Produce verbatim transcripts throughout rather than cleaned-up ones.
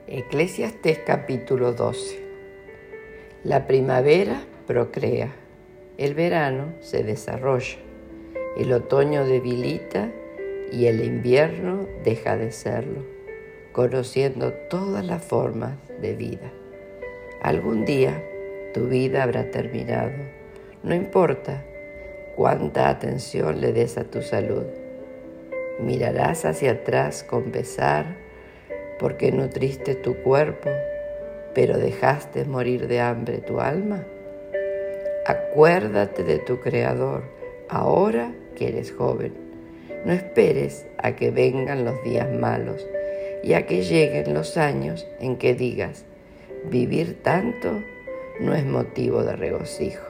Eclesiastés capítulo doce. La primavera procrea, el verano se desarrolla, el otoño debilita y el invierno deja de serlo, conociendo todas las formas de vida. Algún día tu vida habrá terminado, no importa cuánta atención le des a tu salud. Mirarás hacia atrás con pesar porque nutriste tu cuerpo, pero dejaste morir de hambre tu alma. Acuérdate de tu Creador, ahora que eres joven. No esperes a que vengan los días malos y a que lleguen los años en que digas, vivir tanto no es motivo de regocijo.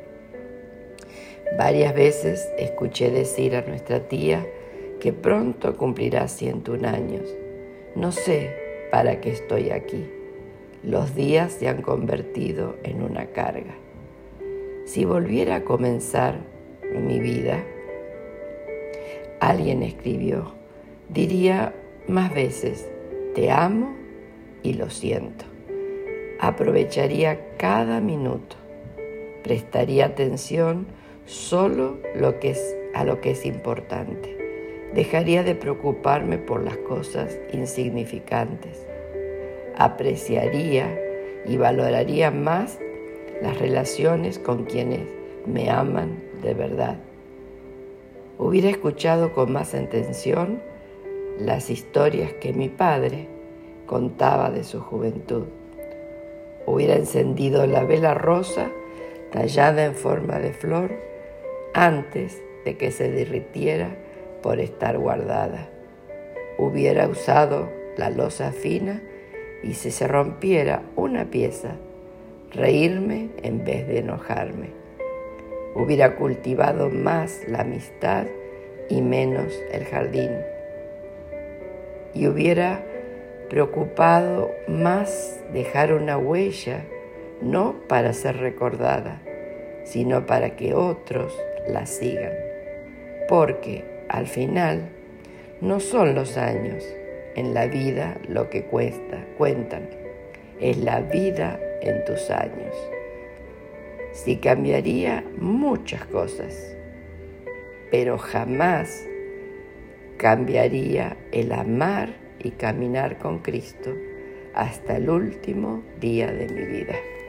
Varias veces escuché decir a nuestra tía que pronto cumplirá ciento un años. No sé para qué estoy aquí. Los días se han convertido en una carga. Si volviera a comenzar mi vida, alguien escribió, diría más veces, te amo y lo siento. Aprovecharía cada minuto. Prestaría atención solo lo que es, a lo que es importante. Dejaría de preocuparme por las cosas insignificantes. Apreciaría y valoraría más las relaciones con quienes me aman de verdad. Hubiera escuchado con más atención las historias que mi padre contaba de su juventud. Hubiera encendido la vela rosa tallada en forma de flor antes de que se derritiera por estar guardada. Hubiera usado la loza fina y si se rompiera una pieza, reírme en vez de enojarme. Hubiera cultivado más la amistad y menos el jardín. Y hubiera preocupado más dejar una huella, no para ser recordada, sino para que otros la sigan. Porque al final, no son los años en la vida lo que cuesta, cuentan, es la vida en tus años. Sí cambiaría muchas cosas, pero jamás cambiaría el amar y caminar con Cristo hasta el último día de mi vida.